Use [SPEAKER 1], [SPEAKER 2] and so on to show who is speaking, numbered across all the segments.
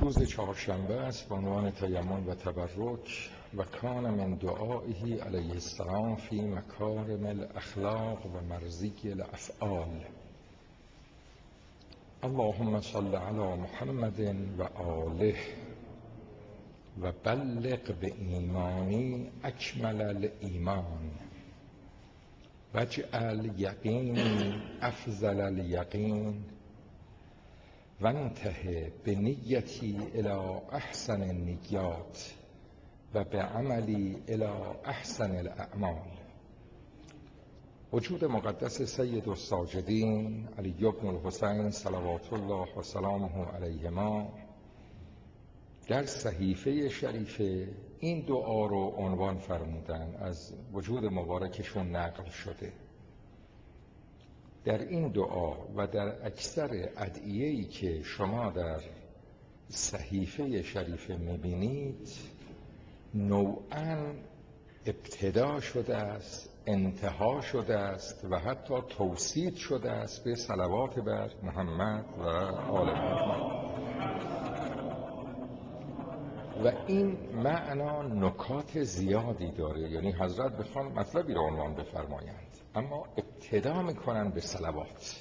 [SPEAKER 1] روز چهارشنبه است با عنوان تیمم و تبرک و کان من دعائه علیه السلام فی مکارم الاخلاق و مرضی الافعال. اللهم صل علی محمد و آله و بلغ به ایمانی اکمل الایمان واجعل یقینی افضل الیقین و انتهی به نیتی الی احسن النیات و به عملی الی احسن الاعمال. وجود مقدس سید الساجدین علی بن الحسین صلوات الله و سلامه علیهما در صحیفه شریفه این دعا رو عنوان فرمودن، از وجود مبارکشون نقل شده. در این دعا و در اکثر ادعیه‌ای که شما در صحیفه شریفه می‌بینید نوعاً ابتدا شده است، انتها شده است و حتی توصیل شده است به صلوات بر محمد و آل محمد. و این معنا نکات زیادی داره، یعنی حضرت بخوان مطلبی رو عنوان بفرمایند اما ابتدا میکنن به صلوات.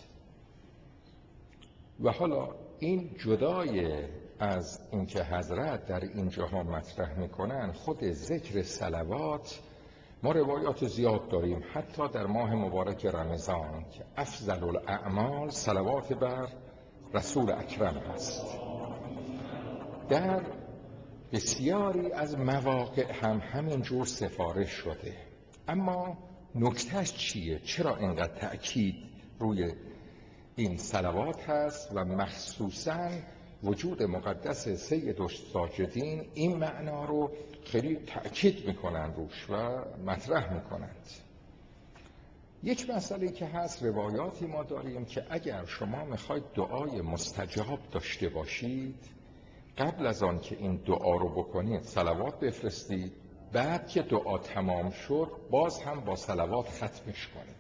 [SPEAKER 1] و حالا این جدای از اینکه حضرت در اینجاها مطرح میکنن، خود ذکر صلوات ما روایات زیاد داریم، حتی در ماه مبارک رمضان که افضل الاعمال صلوات بر رسول اکرم هست. در بسیاری از مواقع هم همینجور سفارش شده. اما نکتهش چیه؟ چرا اینقدر تأکید روی این صلوات هست و مخصوصاً وجود مقدس سید الساجدین این معنا رو خیلی تأکید میکنن روش و مطرح میکنند؟ یک مسئله که هست، روایاتی ما داریم که اگر شما میخواید دعای مستجاب داشته باشید، قبل از آن که این دعا رو بکنید صلوات بفرستید، بعد که دعا تمام شد باز هم با صلوات ختمش کنید.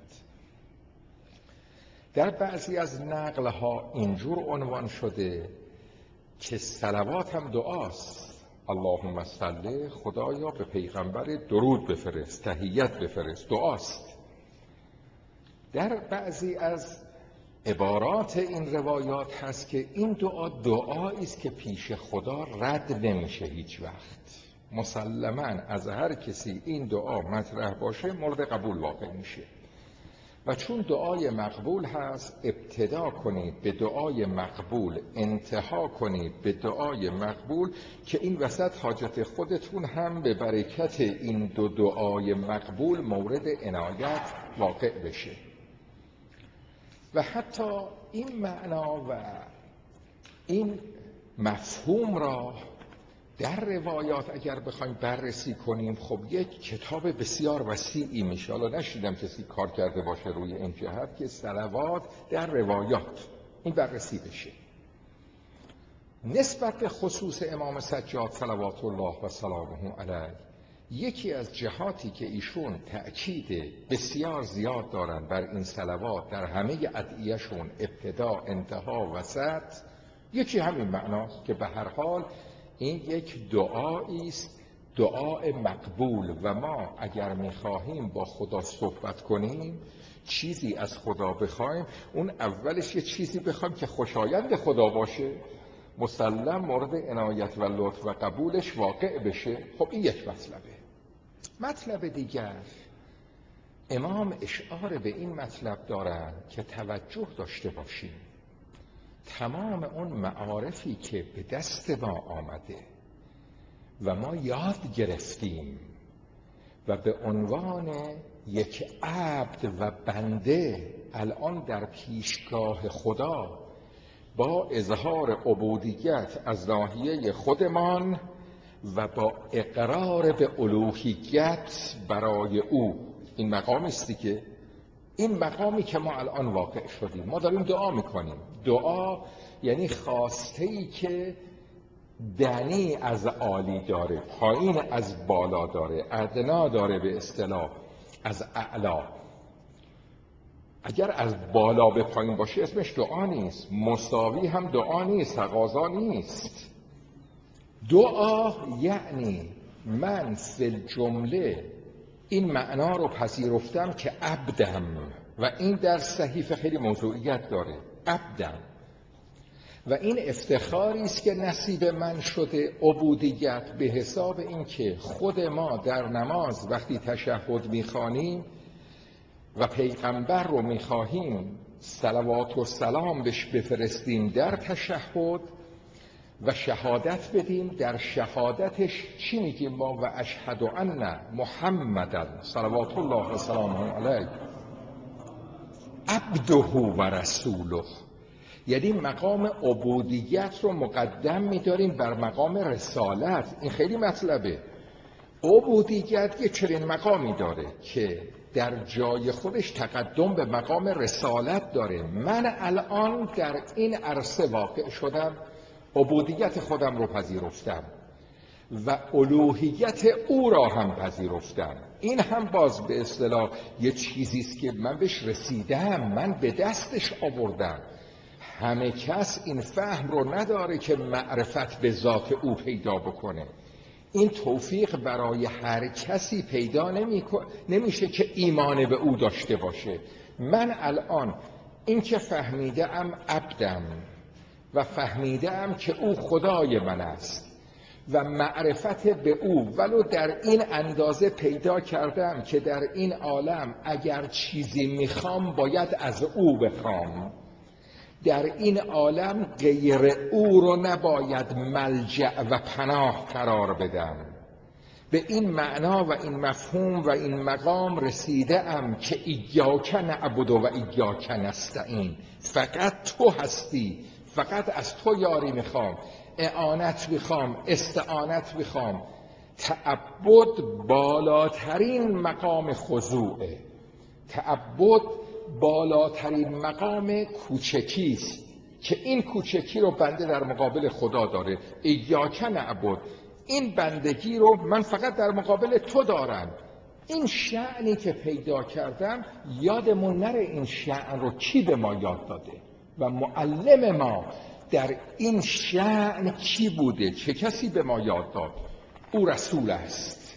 [SPEAKER 1] در بعضی از نقلها اینجور عنوان شده که صلوات هم دعاست. اللهم صل، خدایا به پیغمبر درود بفرست، تحیت بفرست، دعاست. در بعضی از عبارات این روایات هست که این دعا دعایی است که پیش خدا رد نمیشه هیچ وقت. مسلماً از هر کسی این دعا مطرح باشه مورد قبول واقع میشه. و چون دعای مقبول هست، ابتدا کنید به دعای مقبول، انتها کنید به دعای مقبول که این وسط حاجت خودتون هم به برکت این دو دعای مقبول مورد عنایت واقع بشه. و حتی این معنا و این مفهوم را در روایات اگر بخوایم بررسی کنیم، خب یک کتاب بسیار وسیعی میشه. حالا نشیدم کسی کار کرده باشه روی این جهت که صلوات در روایات این بررسی بشه. نسبت به خصوص امام سجاد صلوات الله و سلامه علیه، یکی از جهاتی که ایشون تأکید بسیار زیاد دارن بر این صلوات در همه ادعیه‌شون، ابتدا، انتها، وسط، یکی همین معناست که به هر حال این یک دعایی است، دعای مقبول. و ما اگر می‌خواهیم با خدا صحبت کنیم، چیزی از خدا بخوایم، اون اولش یه چیزی بخوایم که خوشایند خدا باشه، مسلم مورد عنایت و لطف و قبولش واقع بشه. خب این یک مطلبه. مطلب دیگر، امام اشعار به این مطلب دارن که توجه داشته باشیم تمام اون معارفی که به دست ما آمده و ما یاد گرفتیم و به عنوان یک عبد و بنده الان در پیشگاه خدا با اظهار عبودیت از ناحیه خودمان و با اقرار به الوهیت برای او، این مقامی است که این مقامی که ما الان واقع شدیم. ما داریم دعا میکنیم. دعا یعنی خواسته‌ای که دنی از عالی داره، پایین از بالا داره، ادنا داره، به اصطلاح از اعلا. اگر از بالا به پایین باشه اسمش دعا نیست، مساوی هم دعا نیست، تقاضا نیست. دعا یعنی من فی الجمله این معنا رو پذیرفتم که عبدم، و این در صحیفه خیلی موضوعیت داره، عبدم، و این افتخاری است که نصیب من شده، عبودیت، به حساب این که خود ما در نماز وقتی تشهد میخوانیم و پیغمبر رو میخواهیم صلوات و سلام بهش بفرستیم در تشهد و شهادت بدیم، در شهادتش چی میگیم ما؟ و اشهد ان محمدن صلوات الله و سلامه علیه عبده و رسوله. یعنی مقام عبودیت رو مقدم می‌داریم بر مقام رسالت. این خیلی مطلبه. عبودیت یه چنین مقامی داره که در جای خودش تقدم به مقام رسالت داره. من الان در این عرصه واقع شدم، عبودیت خودم رو پذیرفتم و الوهیت او را هم پذیرفتم. این هم باز به اصطلاح یه چیزی است که من بهش رسیدم، من به دستش آوردم. همه کس این فهم رو نداره که معرفت به ذات او پیدا بکنه. این توفیق برای هر کسی پیدا نمیشه که ایمان به او داشته باشه. من الان این که فهمیدم عبدم و فهمیدم که او خدای من است و معرفت به او ولو در این اندازه پیدا کردم که در این عالم اگر چیزی میخوام باید از او بخوام، در این عالم غیر او رو نباید ملجأ و پناه قرار بدم. به این معنا و این مفهوم و این مقام رسیدم که ایاک نعبد و ایاک نستعین، فقط تو هستی، فقط از تو یاری میخوام، اعانت میخوام، استعانت میخوام. تعبد بالاترین مقام خضوعه. تعبد بالاترین مقام کوچکی است که این کوچکی رو بنده در مقابل خدا داره. ایاک نعبد، این بندگی رو من فقط در مقابل تو دارم. این شأنی که پیدا کردم یادمون نره این شأن رو کی به ما یاد داده و معلم ما در این شأن کی بوده، چه کسی به ما یاد داد؟ او رسول است.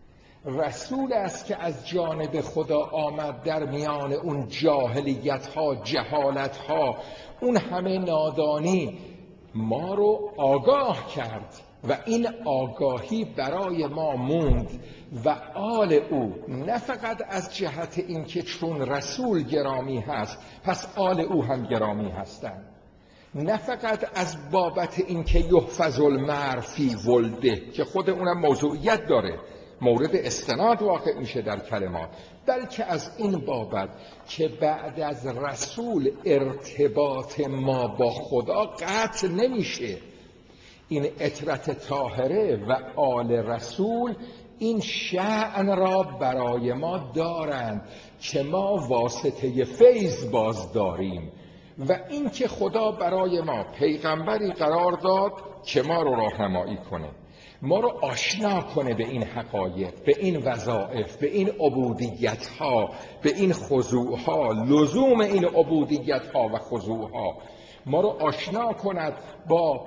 [SPEAKER 1] رسول است که از جانب خدا آمد، در میان اون جاهلیت ها، جهالت ها، اون همه نادانی ما رو آگاه کرد و این آگاهی برای ما موند و آل او نه فقط از جهت این که چون رسول گرامی هست پس آل او هم گرامی هستند، نه فقط از بابت این که یحفظ المرء فی ولده که خود اونم موضوعیت داره، مورد استناد واقع میشه در کلمات، بلکه از این بابت که بعد از رسول ارتباط ما با خدا قطع نمیشه. این اطرت طاهره و آل رسول این شأن را برای ما دارند که ما واسطه فیض باز داریم و این که خدا برای ما پیغمبری قرار داد که ما رو راهنمایی کنه، ما رو آشنا کنه به این حقایق، به این وظایف، به این عبودیت ها، به این خضوع ها، لزوم این عبودیت ها و خضوع ها، ما رو آشنا کند با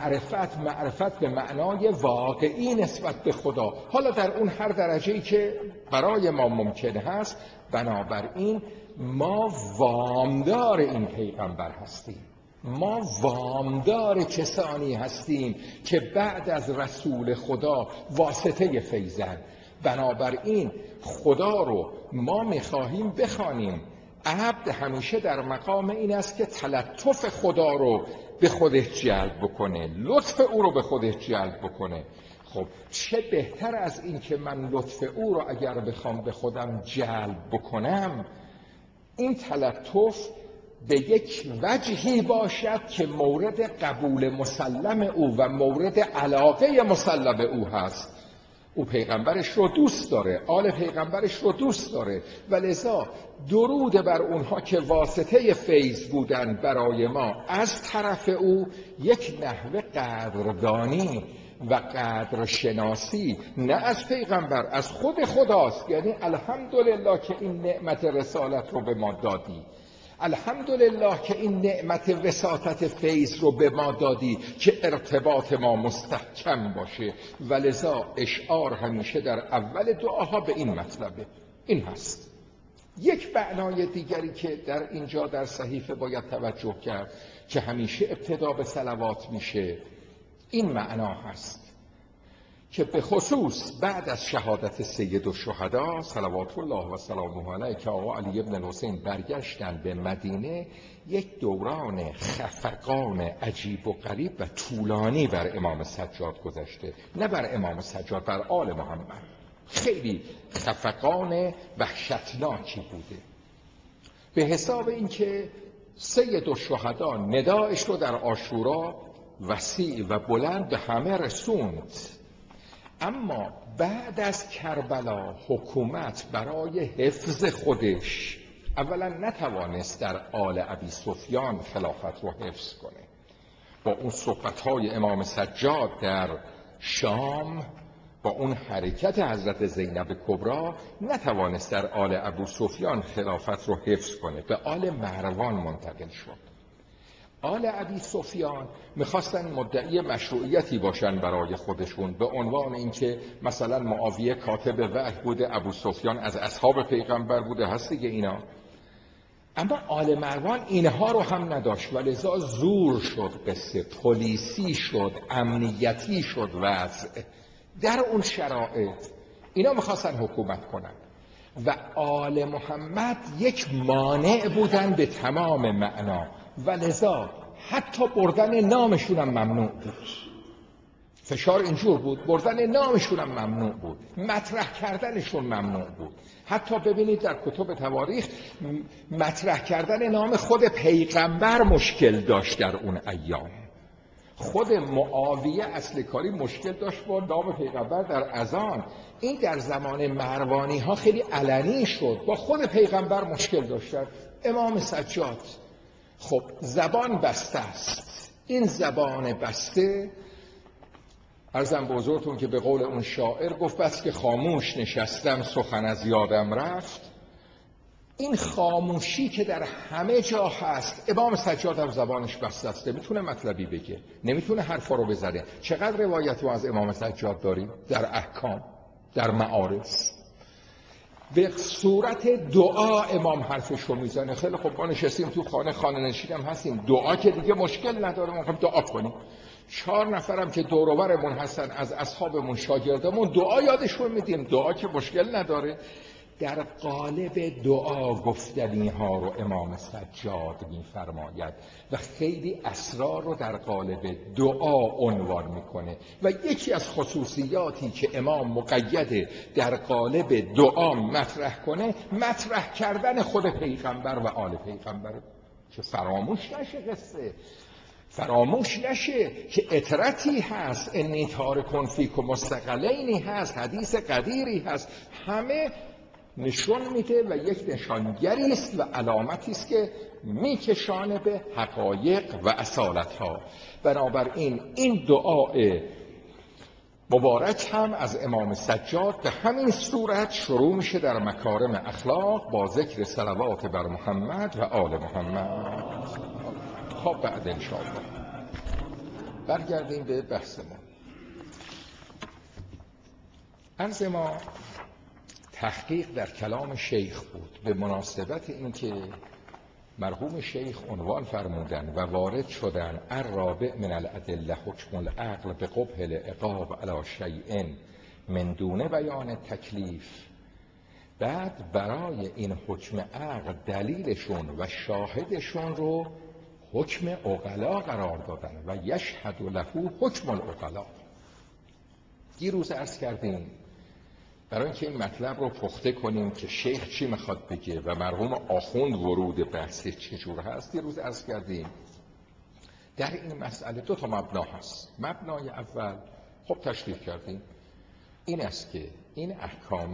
[SPEAKER 1] معرفت به معنای واقعی نسبت به خدا، حالا در اون هر درجه‌ای که برای ما ممکن هست. بنابراین ما وامدار این پیغمبر هستیم، ما وامدار کسانی هستیم که بعد از رسول خدا واسطه فیضند. بنابراین خدا رو ما میخواهیم بخوانیم. عبد همیشه در مقام این است که تلطف خدا رو به خودش جلب بکنه، لطف او رو به خودش جلب بکنه. خب چه بهتر از این که من لطف او رو اگر بخوام به خودم جلب بکنم، این تلطف به یک وجهی باشد که مورد قبول مسلم او و مورد علاقه مسلم او هست. او پیغمبرش رو دوست داره، آل پیغمبرش رو دوست داره و لذا درود بر اونها که واسطه فیض بودن برای ما از طرف او یک نحوه قدردانی و قدرشناسی نه از پیغمبر، از خود خداست. یعنی الحمدلله که این نعمت رسالت رو به ما دادی، الحمدلله که این نعمت وساطت فیض رو به ما دادی که ارتباط ما مستحکم باشه، ولذا اشعار همیشه در اول دعاها به این مطلبه. این هست. یک معنای دیگری که در اینجا در صحیفه باید توجه کرد که همیشه ابتدا به صلوات میشه، این معنا هست که به خصوص بعد از شهادت سید الشهدا صلوات الله و سلامه علیه که آقا علی ابن الحسین برگشتن به مدینه، یک دوران خفقان عجیب و غریب و طولانی بر امام سجاد گذشته، نه بر امام سجاد، بر آل محمد. خیلی خفقان وحشتناکی بوده، به حساب اینکه سید الشهدا ندایش رو در عاشورا وسیع و بلند به همه رسوند، اما بعد از کربلا حکومت برای حفظ خودش اولا نتوانست در آل ابی سفیان خلافت رو حفظ کنه. با اون صحبت‌های امام سجاد در شام، با اون حرکت حضرت زینب کبرا، نتوانست در آل ابو سفیان خلافت رو حفظ کنه، به آل مروان منتقل شد. آل ابی سفیان میخواستن مدعی مشروعیتی باشن برای خودشون، به عنوان اینکه مثلا معاویه کاتب وحی بوده، ابو سفیان از اصحاب پیغمبر بوده، هست دیگه اینا. اما آل مروان اینها رو هم نداشت، ولذا زور شد، قصه پلیسی شد، امنیتی شد وضع. در اون شرایط اینا میخواستن حکومت کنن و آل محمد یک مانع بودن به تمام معنا، ولذا حتی بردن نامشون هم ممنوع بود. فشار اینجور بود، بردن نامشون هم ممنوع بود، مطرح کردنشون ممنوع بود. حتی ببینید در کتب تواریخ مطرح کردن نام خود پیغمبر مشکل داشت در اون ایام. خود معاویه اصل کاری مشکل داشت با نام پیغمبر در اذان. این در زمان مروانی ها خیلی علنی شد، با خود پیغمبر مشکل داشتن. امام سجاد خب زبان بسته است، این زبان بسته، عرضم به حضورتون که به قول اون شاعر گفت بس که خاموش نشستم سخن از یادم رفت. این خاموشی که در همه جا هست، امام سجاد هم زبانش بسته است، نمیتونه مطلبی بگه، نمیتونه حرفا رو بزنه. چقدر روایت رو از امام سجاد داریم در احکام، در معارف، به صورت دعا امام حرفش رو میزنه. خیلی خب ما نشستیم تو خانه نشینم هستیم، دعا که دیگه مشکل نداره، ما خب دعا کنیم. 4 نفرم که دور و برمون هستن از اصحابمون، شاگردمون، دعا یادشون میدیم، دعا که مشکل نداره. در قالب دعا گفتنی ها رو امام سجاد میفرماید و خیلی اسرار رو در قالب دعا عنوان میکنه و یکی از خصوصیاتی که امام مقیده در قالب دعا مطرح کنه، مطرح کردن خود پیغمبر و آل پیغمبر، که فراموش نشه قصه، فراموش نشه که اطرتی هست، انی تارکن فیکم مستقلینی هست، حدیث قدیری هست، همه نشون میده و یک نشانگری است و علامتی است که میکشانه به حقایق و اصالت ها. بنابراین این دعای مبارک هم از امام سجاد به همین صورت شروع میشه در مکارم اخلاق با ذکر صلوات بر محمد و آل محمد. خب بعد انشاءالله برگردیم به بحثمون. عرض ما تحقیق در کلام شیخ بود به مناسبت اینکه مرحوم شیخ عنوان فرمودن و وارد شدن الرابع من الادله حکم العقل به قبح العقاب علی شیء من دون بیان تکلیف. بعد برای این حکم عقل دلیلشون و شاهدشون رو حکم عقلا قرار دادن و یشهد له حکم العقلا. دیروز عرض کردیم برای اینکه این مطلب رو پخته کنیم که شیخ چی میخواد بگه و مرحوم آخوند ورود بحث چجور هست، دیروز عرض کردیم در این مسئله 2 مبنا هست. مبنای اول خب تشریح کردیم، این است که این احکام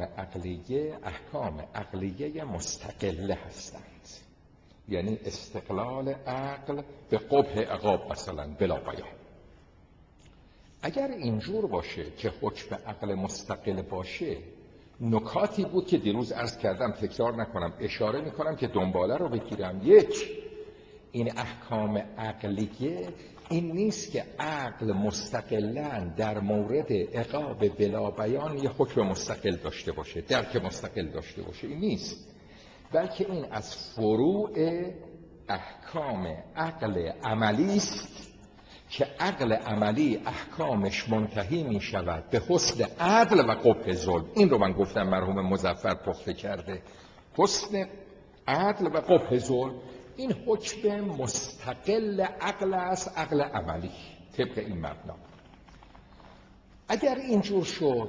[SPEAKER 1] عقلیه مستقله هستند، یعنی استقلال عقل به قبح عقاب مثلا بلا بیان. اگر اینجور باشه که حکم عقل مستقل باشه، نکاتی بود که دیروز عرض کردم، تکرار نکنم، اشاره میکنم که دنباله رو بگیرم. یک، این احکام عقلیه این نیست که عقل مستقلاً در مورد عقاب بلا بیان یه حکم مستقل داشته باشه، درک مستقل داشته باشه، این نیست، بلکه این از فروع احکام عقل عملی است که عقل عملی احکامش منتهی می شود به حسن عدل و قبح ظلم. این رو من گفتم مرحوم مظفر پخته کرده، حسن عدل و قبح ظلم. این حکم مستقل عقل است، عقل عملی طبق این مبنا. اگر اینجور شد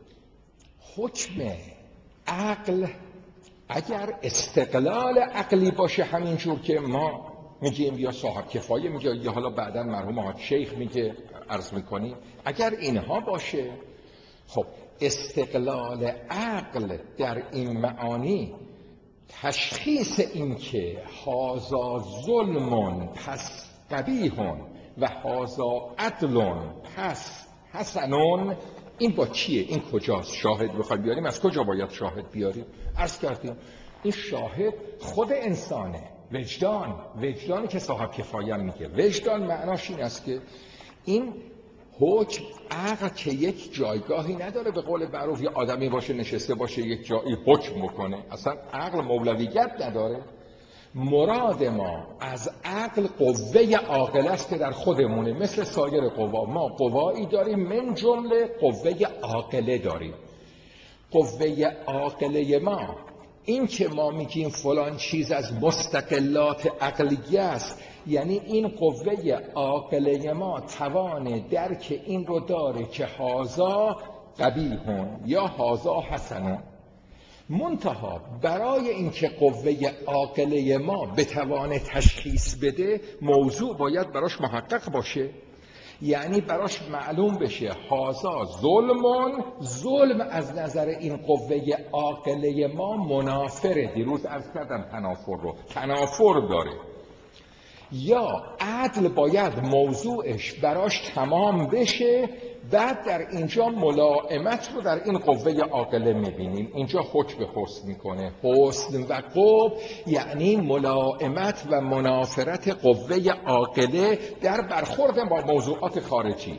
[SPEAKER 1] حکم عقل اگر استقلال عقلی باشه، همینجور که ما میگیم یا صاحب کفایه میگه یا حالا بعداً مرحوم حاج شیخ میگه عرض میکنیم، اگر اینها باشه، خب استقلال عقل در این معانی تشخیص این که هازا ظلمون پس قبیحون و هازا عدلون پس حسنون، این با چیه؟ این کجاست؟ شاهد بخوایم بیاریم از کجا باید شاهد بیاریم؟ عرض کردیم این شاهد خود انسانه، وجدانی که صاحب کفایه میگه. وجدان معناش این است که این حکم عقل که یک جایگاهی نداره، به قول معروف یه آدمی باشه نشسته باشه یک جایی حکم بکنه، اصلا عقل مولویت نداره. مراد ما از عقل قوه عاقله است که در خودمونه، مثل سایر قوا. ما قوایی داریم، من جمله قوه عاقله داریم. قوه عاقله ما این که ما میگیم فلان چیز از مستقلات عقلیه است، یعنی این قوه عاقله ما توان درک این رو داره که هازا قبیحون یا هازا حسنون. منتها برای اینکه قوه عاقله ما بتوانه تشخیص بده، موضوع باید براش محقق باشه، یعنی براش معلوم بشه هازا ظلمون، ظلم از نظر این قوه عاقله ما منافره. دیروز عرض کردم تنافر داره. یا عدل باید موضوعش براش تمام بشه، بعد در اینجا ملائمت رو در این قوه عاقله میبینیم. اینجا حکم حسن میکنه، حسن و قبح یعنی ملائمت و منافرت قوه عاقله در برخورد با موضوعات خارجی.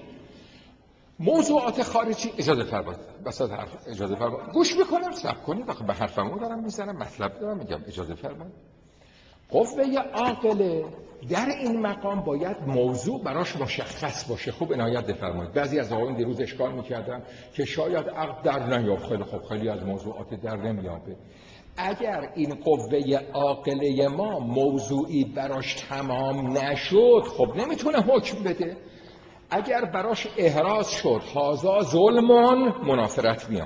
[SPEAKER 1] موضوعات خارجی، اجازه فرمایید بساط حرف، اجازه فرمایید گوش میکنم، صبر کنید، آخه به حرفمو دارم میزنم، مطلب دارم میگم، اجازه فرمایید. قوه عاقله در این مقام باید موضوع براش مشخص باشه. خوب عنایت بفرمایید. بعضی از آقایون دیروز اشکال میکردن که شاید عقل در نیافت. خیلی خوب، خیلی از موضوعات در نمیافته. اگر این قوه عاقله ما موضوعی براش تمام نشد، خب نمیتونه حکم بده. اگر براش احراز شد هازا ظلمون، منافرت میاد.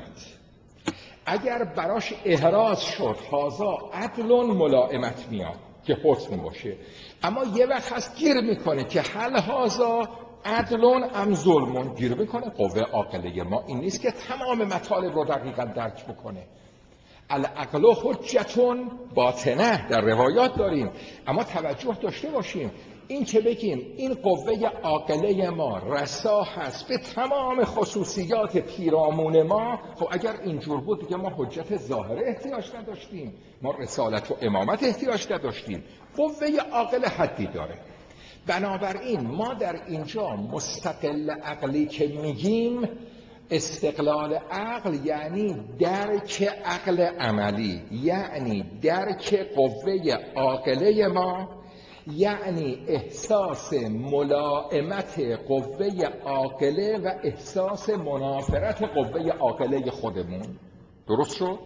[SPEAKER 1] اگر براش احراز شد هازا عدلون، ملائمت میاد که حسن باشه. اما یه وقت هست گیر میکنه که هل هازا عدلون ام ظلمون، گیر میکنه. قوه عاقله ما این نیست که تمام مطالب رو دقیقا درک بکنه. العقل حجتون باطنه در روایات داریم، اما توجه داشته باشیم این که بگیم این قوه عاقله ما رسا هست به تمام خصوصیات پیرامون ما، خب اگر اینجور بود دیگه ما حجت ظاهره احتیاج نداشتیم، ما رسالت و امامت احتیاج نداشتیم. قوه عاقله حدی داره. بنابراین ما در اینجا مستقل عقلی که میگیم، استقلال عقل یعنی درک عقل عملی، یعنی درک قوه عاقله ما، یعنی احساس ملائمت قوه عاقله و احساس منافرت قوه عاقله خودمون. درست شد؟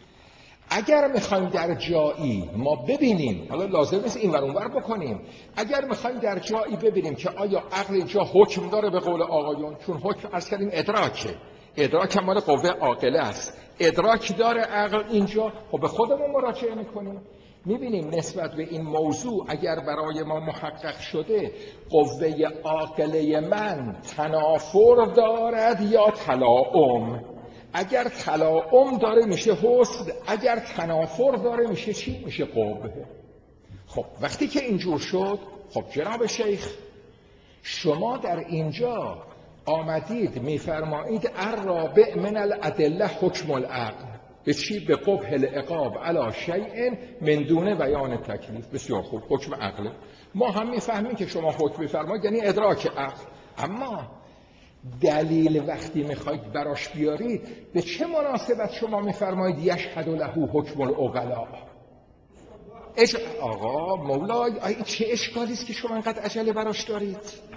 [SPEAKER 1] اگر میخوایم در جایی ما ببینیم، حالا لازم نیست این ور اون ور بکنیم، اگر میخوایم در جایی ببینیم که آیا عقل اینجا حکم داره به قول آقایون، چون حکم عرض کردیم ادراک هم مال قوه عاقله است، ادراک داره عقل اینجا، خب به خودمون مراجعه میکنیم، میبینیم نسبت به این موضوع اگر برای ما محقق شده قوه عاقله من تنافر دارد یا تلاؤم. اگر تلاؤم داره میشه حسن، اگر تنافر داره میشه چی؟ میشه قبح. خب وقتی که اینجور شد، خب جناب شیخ شما در اینجا آمدید میفرمایید الرابع من الادله حکم العقل. به چی؟ به قبح العقاب علی شیء من دون بیان تکلیف. بسیار خوب، حکم عقله. ما هم میفهمیم که شما حکم میفرمایید یعنی ادراک عقل، اما دلیل وقتی میخواید براش بیارید به چه مناسبت شما میفرمایید یشهد له حکم العقلاء؟ آقا مولای، این چه اشکالی است که شما اینقدر عجله براش دارید؟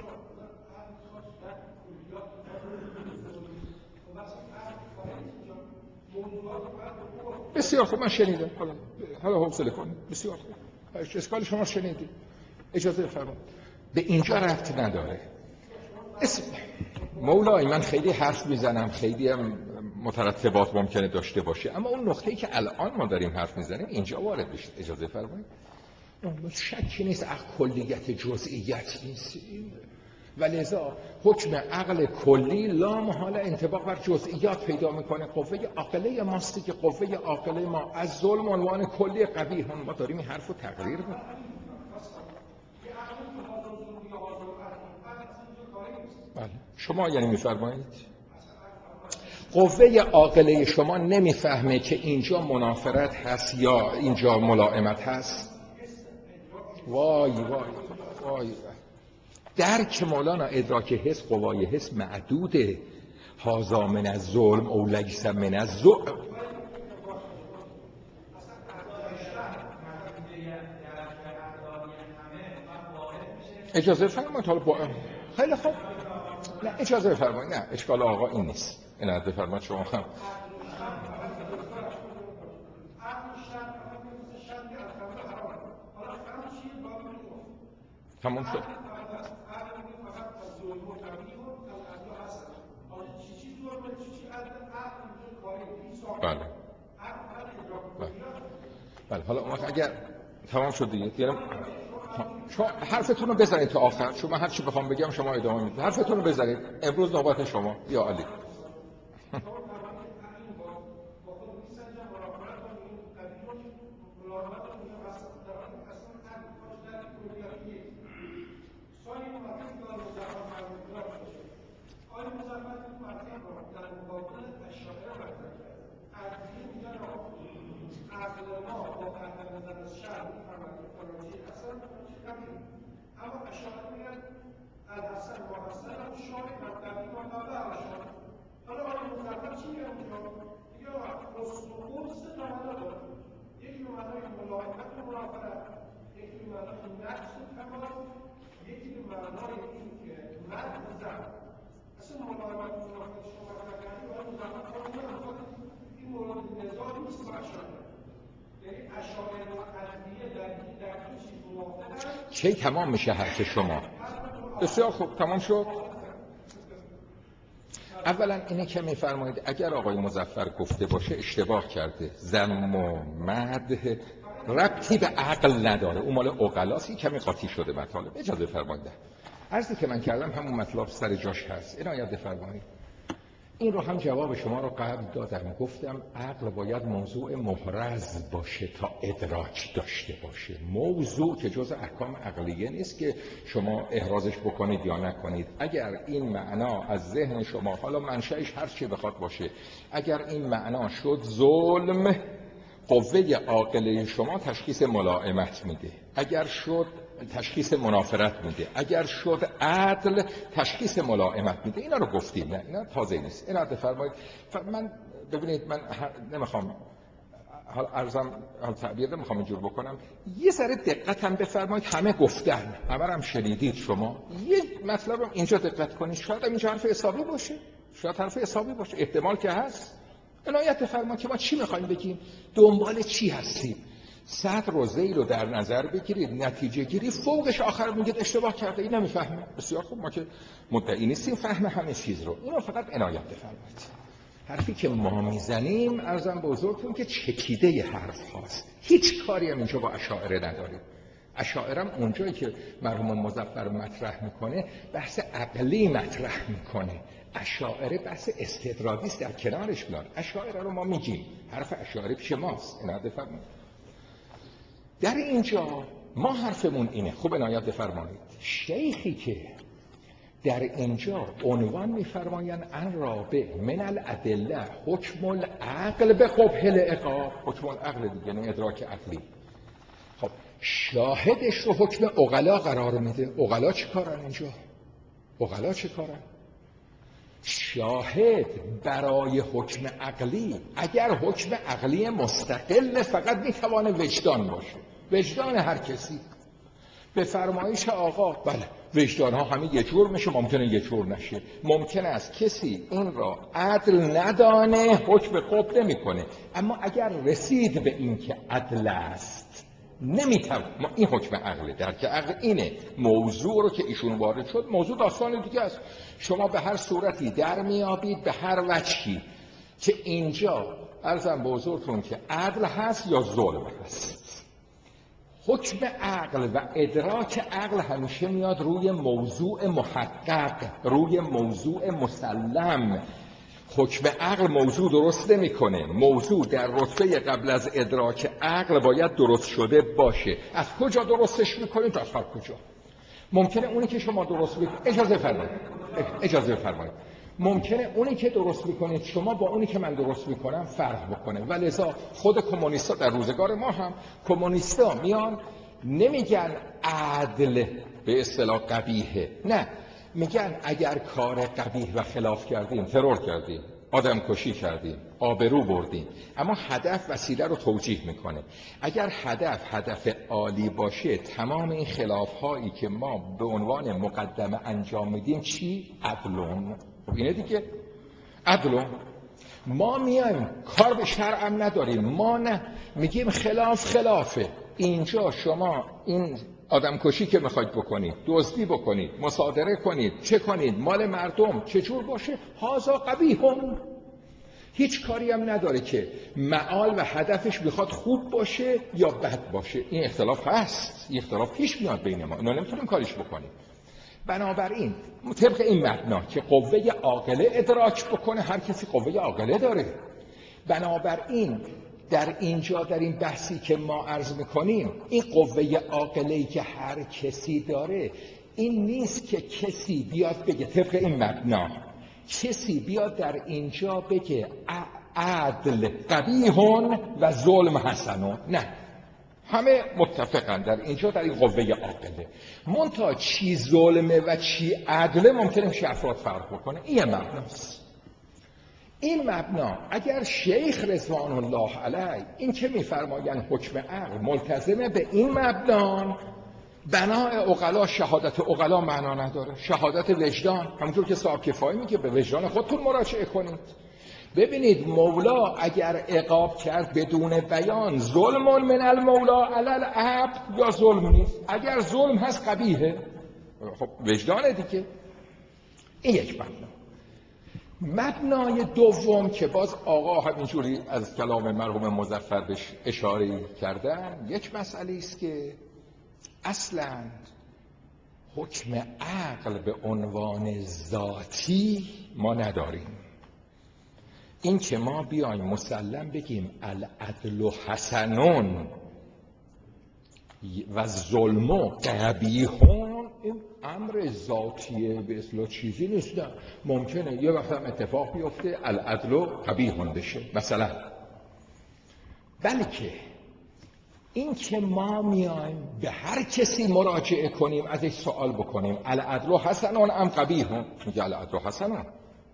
[SPEAKER 1] بسیار خوب، من شنیدم. حالا حوصله کنید. بسیار خوب، اشکال شما شنیدید. اجازه بفرمایید. به اینجا ربط نداره. مولای، من خیلی حرف میزنم، خیلی هم مترتبات ممکنه داشته باشه، اما اون نقطه‌ای که الان ما داریم حرف میزنیم اینجا وارد بشه. اجازه فرمایید. شکی نیست عقل کلیت جزئیات نیست، ولذا حکم عقل کلی لا محاله انطباق بر جزئیات پیدا میکنه. قوه عاقله ماست که قوه عاقله ما از ظلم عنوان کلی قبیح، ما داریم این حرف رو تقریر میکنیم. بله. شما یعنی میفرمایید قوه عاقله شما نمیفهمه که اینجا منافرت هست یا اینجا ملائمت هست؟ وای وای وای. درک مولانا ادراک حس، قوای حس معدوده. هذا من الظلم او لیس من الظلم. اجازه فرمایید. حالا خیلی خوب، نه اجازه فرمایید، نه اشکال آقا این نیست. اینا بفرمایید شما هم. تمام شد. بله. بله. حالا اگر تمام شد دیگه، یعنی شما حرفتون رو بزنید تا آخر. شما هر چی بخوام بگم شما ادامه میدید. حرفتون رو بزنید. امروز نوبت شما. یا علی. چه تمام میشه حرف شما؟ بسیار خوب، تمام شد. اولا اینه که میفرمایید اگر آقای مظفر گفته باشه اشتباه کرده. ذم و مدح ربطی به عقل نداره، اون مال عقلاست. کمی قاطی شده مطالب. اجازه فرمایید. عرضی که من کردم همون مطلب سر جاش هست. عنایت فرمایید. این رو هم جواب شما رو قبل دادم. گفتم عقل باید موضوع محرز باشه تا ادراک داشته باشه. موضوع که جز احکام عقلیه نیست که شما احرازش بکنید یا نکنید. اگر این معنا از ذهن شما، حالا منشأش هر چی بخواد باشه، اگر این معنا شد ظلم، قوه عاقله شما تشخیص ملائمت میده. اگر شد تشخیص منافرت میده. اگر شد عدل تشخیص ملائمت میده. اینا رو گفتیم، نه اینا تازه نیست. اینا بفرمایید. من ببینید، من نمیخوام ارزم تعبیر نمیخوام اینجور بکنم. یه ذره دقت هم بفرمایید. همه گفتن، همه هم شنیدید. شما یه مطلب هم اینجا دقت کنید. شاید اینجا حرف حسابی باشه، شاید حرف حسابی باشه، احتمال که هست. عنایت فرمایید که ما چی میخوایم بگیم، دنبال چی هستیم. صدر و ذیل رو در نظر بگیرید، نتیجه گیری فوقش آخر میگید اشتباه کرده، این نمیفهمه. بسیار خوب، ما که مدعی نیستیم فهم همه چیز رو. اینو فقط عنایت بفرمایید. حرفی که ما میزنیم ارزم بزرگتون که چکیده حرف هاست. هیچ کاری هم اینجا با اشاعره نداریم. اشاعره هم اونجایی که مرحوم مظفر مطرح میکنه بحث عقلی مطرح میکنه. اشاعره بحث استدراکی است، در کنارش میاد. اشاعره رو ما میگیم، حرف اشاعره پیش ماست. عنایت بفرمایید. در اینجا ما حرفمون اینه. خوب عنایت بفرمایید. شیخی که در اینجا عنوان می‌فرمایند ان رابع من الادله حکم العقل به قبح العقاب. حکم العقل دیگه یعنی ادراک عقلی. خب شاهدش رو حکم عقلا قرار میده. عقلا چه کارن اینجا؟ عقلا چه کارن؟ شاهد برای حکم عقلی اگر حکم عقلی مستقل فقط میتوانه وجدان باشه، وجدان هر کسی. به فرمایش آقا بله وجدان ها همه یه جور میشه، ممکنه یه جور نشه. ممکن است کسی این را عدل ندانه حکم قبح نمیکنه، اما اگر رسید به این که عدل است نمیتونه. این حکم عقله. درک عقل اینه. موضوع رو که ایشون وارد شد، موضوع داستان دیگه است. شما به هر صورتی در میابید، به هر وجهی که اینجا عرضم به حضورتون که عدل هست یا ظلم هست. حکم عقل و ادراک عقل همیشه میاد روی موضوع محقق، روی موضوع مسلم. حکم عقل موضوع درست نمیکنه. موضوع در رتبه قبل از ادراک عقل باید درست شده باشه. از کجا درستش میکنید؟ از هر کجا. ممکنه اونی که شما درست میکنید، اجازه بفرمایید، ممکنه اونی که درست میکنید شما با اونی که من درست میکنم فرق بکنه. ولذا خود کمونیستا در روزگار ما هم کمونیستا میان نمیگن عدل به اصطلاح قبیحه، نه، میگن اگر کار قبیح و خلاف کردیم، ترور کردیم، آدم کشی کردیم، آبرو بردیم، اما هدف وسیله رو توجیه میکنه. اگر هدف عالی باشه، تمام این خلاف هایی که ما به عنوان مقدمه انجام میدیم چی؟ عدلون. خب اینه دیگه، عدلون. ما میایم کار به شرعم نداریم، ما نه، میگیم خلافه. اینجا شما این آدم کشی که میخواید بکنید، دزدی بکنید، مصادره کنید، چه کنید، مال مردم چجور باشه، هازا قبیحون. هیچ کاری هم نداره که معال و هدفش میخواد خوب باشه یا بد باشه. این اختلاف هست، این اختلاف پیش میاد بین ما، اینا نمیتونیم کاریش بکنیم. بنابراین طبق این مبنا که قوه عاقله ادراک بکنه، هر کسی قوه عاقله داره. بنابراین در اینجا در این بحثی که ما عرض میکنیم، این قوه عاقله‌ای که هر کسی داره، این نیست که کسی بیاد بگه طبق این مبنا، کسی بیاد در اینجا بگه عدل قبیحون و ظلم حسنون. نه، همه متفقن در اینجا در این قوه عاقله. منتها چی ظلمه و چی عدله ممکنه میشه افراد فرق بکنه. این مبناست. این مبنا اگر شیخ رضوان الله علیه این که میفرمایند حکم عقل ملتزمه به این مبنا، بنای عقلا شهادت عقلا معنا نداره. شهادت وجدان، همونطور که صاحب کفایه میگه به وجدان خودتون مراجعه کنید. ببینید مولا اگر عقاب کرد بدون بیان، ظلم من المولا علی العبد یا ظلم نیست؟ اگر ظلم هست قبیحه. خب وجدانه دیگه. این یک مبنا. مبنای دوم که باز آقا همینجوری از کلام مرحوم مظفر بهش اشاره کردن، یک مسئله است که اصلا حکم عقل به عنوان ذاتی ما نداریم. این که ما بیایم مسلم بگیم العدل حسنون و ظلم قبیحون، این امر ذاتیه به اصطلاح چیزی نیست. ممکنه یه وقت هم اتفاق بیفته العدل قبیحون بشه مثلا. بلکه این که ما میایم به هر کسی مراجعه کنیم، ازش سوال بکنیم العدل حسنون ام قبیحون، میگه العدل حسنون.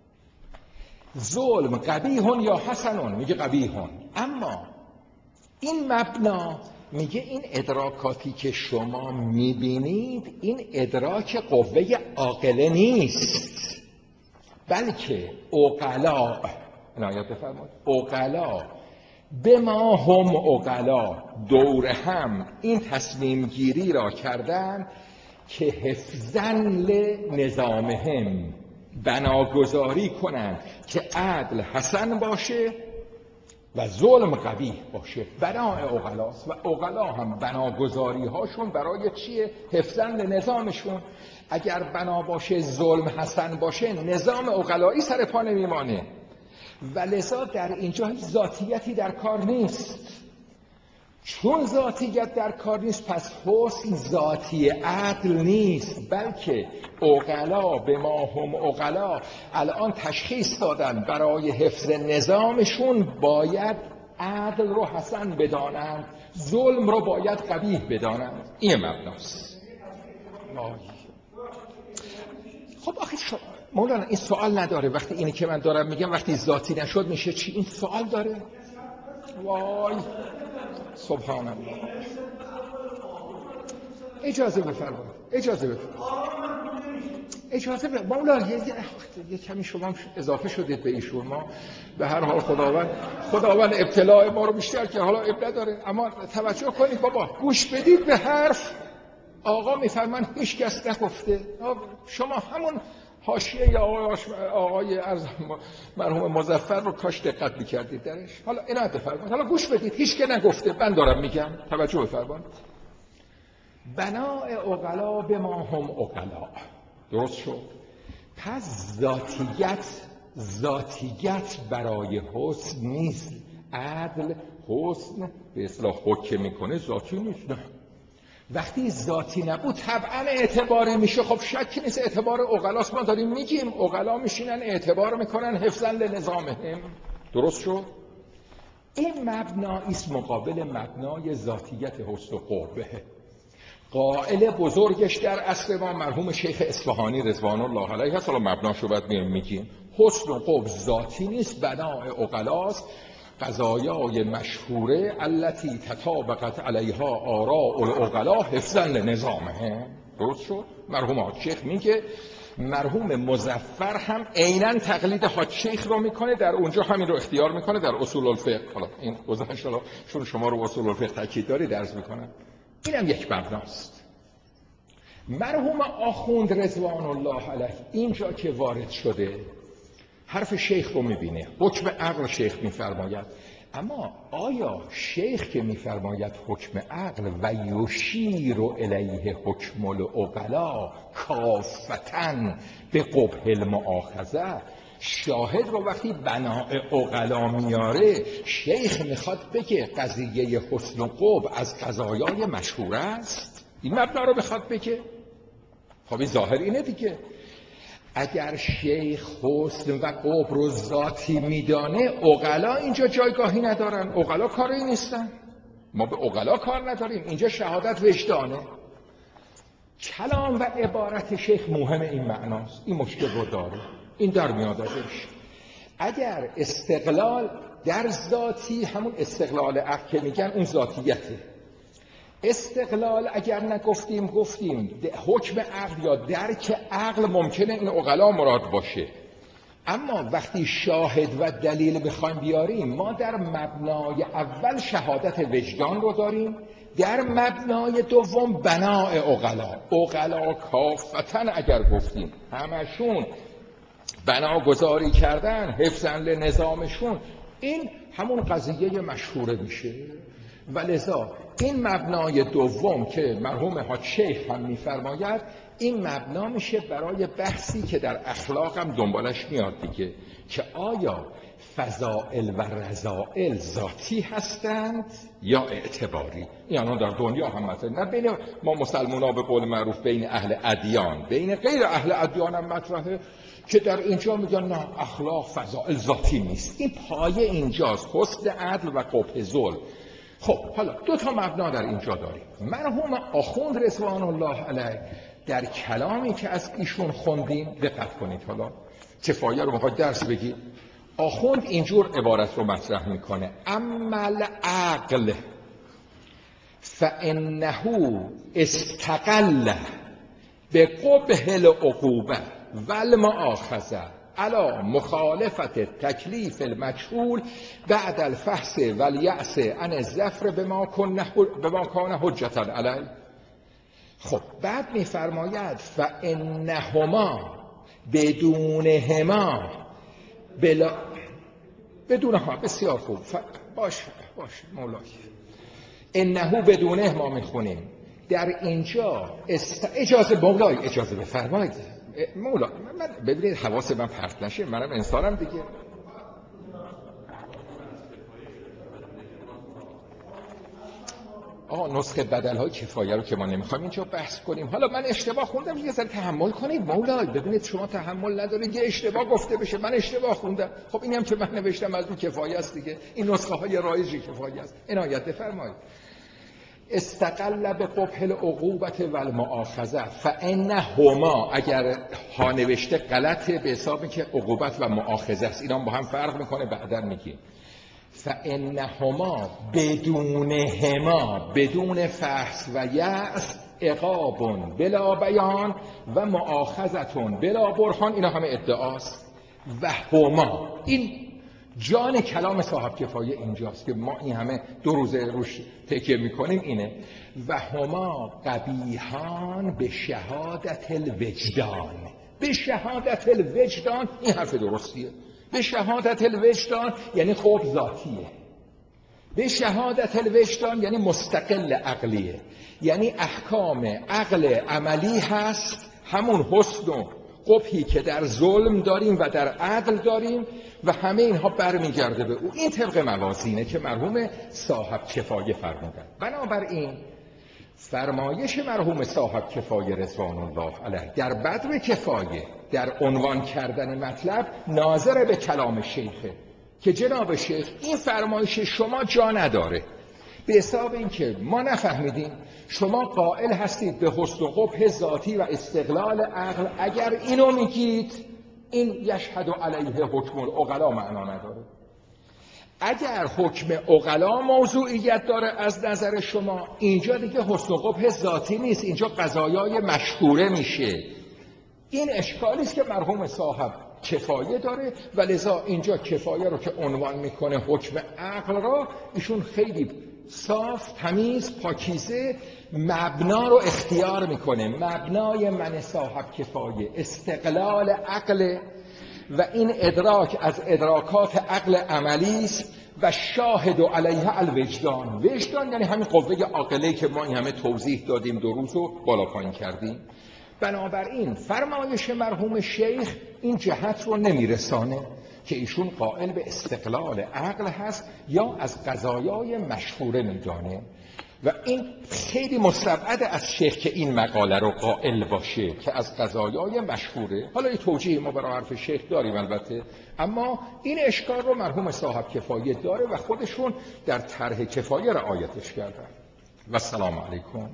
[SPEAKER 1] ظلم قبیحون یا حسنون، میگه قبیحون. اما این مبنا میگه این ادراکاتی که شما میبینید این ادراک قوه عاقله نیست، بلکه عقلا، عنایت بفرمایید، عقلا به ما هم عقلا دور هم این تصمیم گیری را کردن که حفظاً لنظامهم بناگذاری کنند که عدل حسن باشه و ظلم قبیح باشه. بنای عقلاست و عقلا هم بناگذاری هاشون برای چیه؟ حفظاً لنظامشون. اگر بنا باشه ظلم حسن باشه، نظام عقلایی سر پا نمیمانه. و لذا در اینجا هیچ ذاتیتی در کار نیست، چون ذاتیت در کار نیست، پس حسن ذاتی عدل نیست، بلکه عقلا به ما هم عقلا الان تشخیص دادن برای حفظ نظامشون باید عدل رو حسن بدانند، ظلم رو باید قبیح بدانند. این مبناست. خب آخه مولانا این سوال نداره وقتی اینی که من دارم میگم وقتی ذاتی نشد میشه چی؟ این سوال داره؟ وای سبحان الله. اجازه بفرمایید، اجازه بفرمایید مولانا یه کمی شما اضافه شدید به ایشون. ما به هر حال خداوند ابتلاع ما رو بیشتر که حالا اب نداره، اما توجه کنید بابا، گوش بدید به حرف. آقا میفرمان هیچ کس نگفته. شما همون حاشیه آقای از مرحوم مظفر رو کاش دقت می‌کردید درش. حالا اینا بفرمایید، حالا گوش بدید، هیچ که نگفته، من دارم میگم، توجه بفرمایید. بناء عقلا به ما هم عقلا، درست شد. پس ذاتیت برای حسن نیست. عدل حسن به اصطلاح حکم میکنه، ذاتی نیست. نه، وقتی ذاتی نبود طبعا اعتباری میشه. خب شکی نیست اعتبار عقلاست. ما داریم میگیم عقلا میشینن اعتبار میکنن حفظا لنظامهم، درست شد. این مبنایی است مقابل مبنای ذاتیت حسن و قبه. قائل بزرگش در عصر ما مرحوم شیخ اصفهانی رضوان الله علیه هست. حالا مبناشو بعد میگیم. حسن و قبه ذاتی نیست، بنای عقلاست. قضایای مشهوره التي تطابقت علیها آراء العقلا حفظا لنظامهم، درست شد. مرحوم حاج شیخ میگه، مرحوم مظفر هم عیناً تقلید حاج شیخ رو میکنه، در اونجا همین رو اختیار میکنه در اصول الفقه. حالا این گذشت، حالا چون شما رو اصول الفقه تاکید دارید عرض میکنم. اینم یک مبناست. مرحوم آخوند رضوان الله علیه اینجا که وارد شده حرف شیخ رو میبینه، حکم عقل شیخ میفرماید. اما آیا شیخ که میفرماید حکم عقل و یشیر الیه حکم العقلا کافتن به قبح المؤاخذه، شاهد رو وقتی بناء عقلا میاره شیخ میخواد بگه قضیه حسن و قبح از قضایای مشهور است؟ این مبنا رو میخواد بگه؟ خب این ظاهر اینه دیگه. اگر شیخ حسن و قبح رو ذاتی میدانه عقلا اینجا جایگاهی ندارن، عقلا کاری نیستن، ما به عقلا کار نداریم، اینجا شهادت وجدانه. کلام و عبارت شیخ مهم این معناست، این مشکل رو داره، این در میاد ازش. اگر استقلال در ذاتی، همون استقلال عقل که میگن اون ذاتیته. استقلال اگر نگفتیم گفتیم حکم عقل یا درک عقل ممکنه این عقلا مراد باشه. اما وقتی شاهد و دلیل بخوایم بیاریم، ما در مبنای اول شهادت وجدان رو داریم، در مبنای دوم بناء عقلا. عقلا کافتن اگر گفتیم همشون بناگذاری کردن حفظاً لنظامشون، این همون قضیه مشهوره میشه. و لذا این مبنای دوم که مرحوم حاج شیخ هم میفرماید، این مبنا میشه برای بحثی که در اخلاق هم دنبالش میاد دیگه، که آیا فضائل و رذائل ذاتی هستند یا اعتباری؟ یعنی در دنیا هم مثلا نه بین ما مسلمان ها به قول معروف بین اهل ادیان، بین غیر اهل ادیان هم مطرحه که در اینجا میگن نه اخلاق فضائل ذاتی نیست. این پایه اینجاست، حسن عدل و قبح ظلم. خب حالا دو تا مبنا در اینجا داریم. مرحوم آخوند رضوان الله علیه در کلامی که از ایشون خوندیم دقت کنید، حالا کفایه رو میخواد درس بگید. آخوند اینجور عبارت رو مطرح میکنه: عمل عقل فانه استقل به قبح العقوبه و المؤاخذه علی مخالفت تکلیف المجهول بعد الفحص و الیأس عن الظفر بما کان حجة علیه. خب بعد میفرماید فانهما بدونهما بدونها، بسیار خوب، باش مولای انه بدونه ما میخونیم در اینجا اجازه مولای اجازه بفرمایید مولا، من ببینید حواس من پرت نشه، منم انسانم دیگه. نسخه بدل‌های کفایه رو که ما نمیخوایم اینجا بحث کنیم. حالا من اشتباه خوندم، یه ذره تحمل کنید مولای. ببینید شما تحمل ندارید یه اشتباه گفته بشه، من اشتباه خوندم. خب اینی هم که من نوشتم از رو کفایه است دیگه، این نسخه های رایجی کفایه است. عنایت بفرمایید. استقل به قبح العقوبة و المؤاخذه فانهما، اگر ها نوشته غلطه به حسابی که عقوبت و مؤاخذه است، اینا با هم فرق میکنه بعداً میگیم. فانهما بدونهما، بدون فحص و یأس، عقاب بلا بیان و مؤاخذتون بلا برهان، اینا همه ادعاست. و هما، این جان کلام صاحب کفایه اینجاست که ما این همه 2 روزه روش تکیه میکنیم. اینه و هما قبیحان به شهادت الوجدان. به شهادت الوجدان، این حرف درستیه. به شهادت الوجدان یعنی خب ذاتیه. به شهادت الوجدان یعنی مستقل عقلیه، یعنی احکام عقل عملی هست، همون حسن و قبحی که در ظلم داریم و در عدل داریم و همه اینها برمیگرده به او. این طبق موازینه که مرحوم صاحب کفایه فرمودن. بنابراین فرمایش مرحوم صاحب کفایه رضوان الله علیه در بدر کفایه در عنوان کردن مطلب ناظر به کلام شیخه که جناب شیخ این فرمایش شما جا نداره، به حساب این که ما نفهمیدیم شما قائل هستید به حسن و قبح ذاتی و استقلال عقل. اگر اینو میگید این یشهد علیه حکم العقلا معنا نداره. اگر حکم عقلا موضوعیت داره از نظر شما، اینجا دیگه حسن و قبح ذاتی نیست، اینجا قضایای مشهوره میشه. این اشکالی است که مرحوم صاحب کفایه داره و لذا اینجا کفایه رو که عنوان میکنه حکم عقل را، ایشون خیلی صاف، تمیز، پاکیزه مبنا رو اختیار میکنه. مبنای من صاحب کفایه استقلال عقل و این ادراک از ادراکات عقل عملی است و شاهد علیه الوجدان. وجدان یعنی همین قوه عاقله که ما این همه توضیح دادیم 2 روز رو بالا پایین کردیم. بنابراین فرمایش مرحوم شیخ این جهت رو نمیرسانه که ایشون قائل به استقلال عقل هست یا از قضایای مشهوره میدانه و این خیلی مستبعد از شیخ که این مقاله رو قائل باشه که از قضایای مشهوره. حالا این توجیه ما برای حرف شیخ داریم البته، اما این اشکال رو مرحوم صاحب کفایه داره و خودشون در طرح کفایه رعایتش کردن. و السلام علیکم.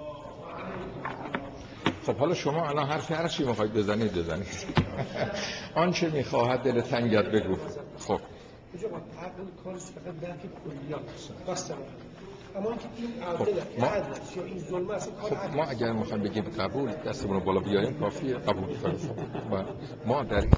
[SPEAKER 1] خب حالا شما الان هر چی میخواید بزنید آنچه میخواهد دل تنگت بگو. خب
[SPEAKER 2] اینجا با عقل کارش فقط درک کلیات بس اما اینکه این عدل یا این ظلم اصلا کار عقل.
[SPEAKER 1] ما اگر میخوایم بگیم قبول دستمون رو بالا بیاریم کافیه قبول کنیم. ما در